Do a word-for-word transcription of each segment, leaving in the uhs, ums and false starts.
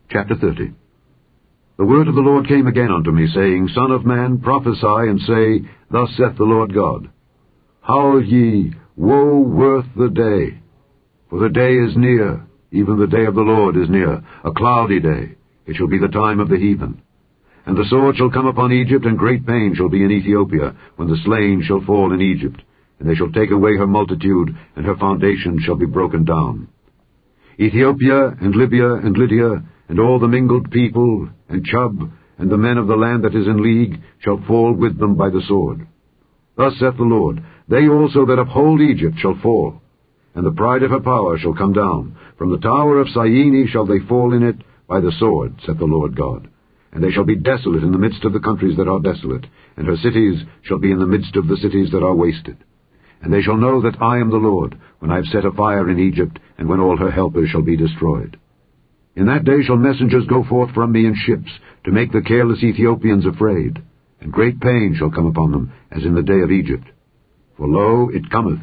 Chapter thirty. The word of the Lord came again unto me, saying, Son of man, prophesy, and say, Thus saith the Lord God, Howl ye, woe worth the day! For the day is near, even the day of the Lord is near, a cloudy day. It shall be the time of the heathen. And the sword shall come upon Egypt, and great pain shall be in Ethiopia, when the slain shall fall in Egypt. And they shall take away her multitude, and her foundation shall be broken down. Ethiopia, and Libya, and Lydia, and all the mingled people, and Chub, and the men of the land that is in league, shall fall with them by the sword. Thus saith the Lord, They also that uphold Egypt shall fall, and the pride of her power shall come down. From the tower of Syene shall they fall in it by the sword, saith the Lord God. And they shall be desolate in the midst of the countries that are desolate, and her cities shall be in the midst of the cities that are wasted. And they shall know that I am the Lord, when I have set a fire in Egypt, and when all her helpers shall be destroyed. In that day shall messengers go forth from me in ships, to make the careless Ethiopians afraid, and great pain shall come upon them, as in the day of Egypt. For lo, it cometh.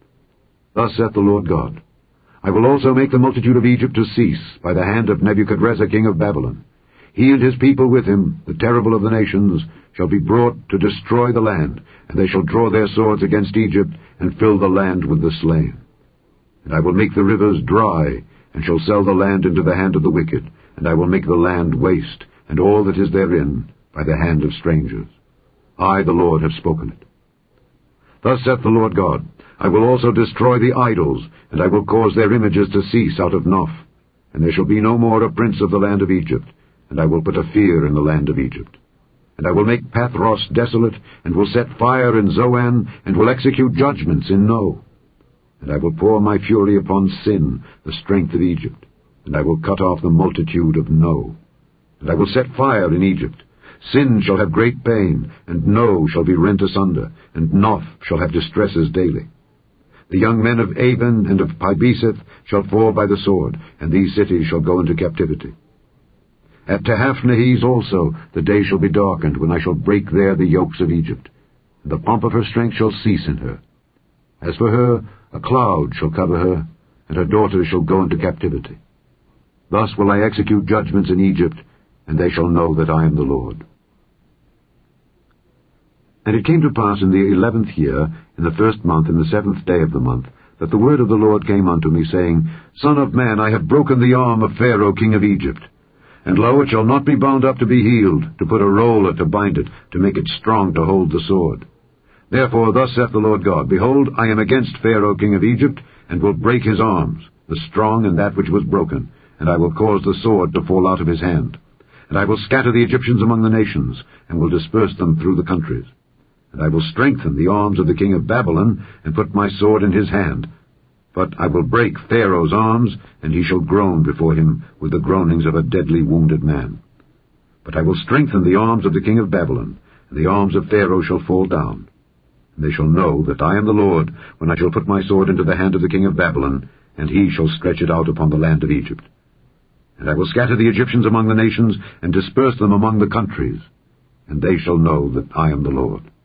Thus saith the Lord God, I will also make the multitude of Egypt to cease, by the hand of Nebuchadrezzar king of Babylon. He and his people with him, the terrible of the nations, shall be brought to destroy the land, and they shall draw their swords against Egypt, and fill the land with the slain. And I will make the rivers dry, and shall sell the land into the hand of the wicked, and I will make the land waste, and all that is therein, by the hand of strangers. I, the Lord, have spoken it. Thus saith the Lord God, I will also destroy the idols, and I will cause their images to cease out of Noph, and there shall be no more a prince of the land of Egypt, and I will put a fear in the land of Egypt. And I will make Pathros desolate, and will set fire in Zoan, and will execute judgments in No. And I will pour my fury upon Sin, the strength of Egypt, and I will cut off the multitude of No. And I will set fire in Egypt. Sin shall have great pain, and No shall be rent asunder, and Noph shall have distresses daily. The young men of Avon and of Pibeseth shall fall by the sword, and these cities shall go into captivity. At Tehaphnehes also the day shall be darkened, when I shall break there the yokes of Egypt, and the pomp of her strength shall cease in her. As for her, a cloud shall cover her, and her daughters shall go into captivity. Thus will I execute judgments in Egypt, and they shall know that I am the Lord. And it came to pass in the eleventh year, in the first month, in the seventh day of the month, that the word of the Lord came unto me, saying, Son of man, I have broken the arm of Pharaoh king of Egypt. And lo, it shall not be bound up to be healed, to put a roller to bind it, to make it strong to hold the sword. Therefore thus saith the Lord God, Behold, I am against Pharaoh king of Egypt, and will break his arms, the strong and that which was broken, and I will cause the sword to fall out of his hand. And I will scatter the Egyptians among the nations, and will disperse them through the countries. And I will strengthen the arms of the king of Babylon, and put my sword in his hand. But I will break Pharaoh's arms, and he shall groan before him with the groanings of a deadly wounded man. But I will strengthen the arms of the king of Babylon, and the arms of Pharaoh shall fall down. And they shall know that I am the Lord, when I shall put my sword into the hand of the king of Babylon, and he shall stretch it out upon the land of Egypt. And I will scatter the Egyptians among the nations, and disperse them among the countries, and they shall know that I am the Lord.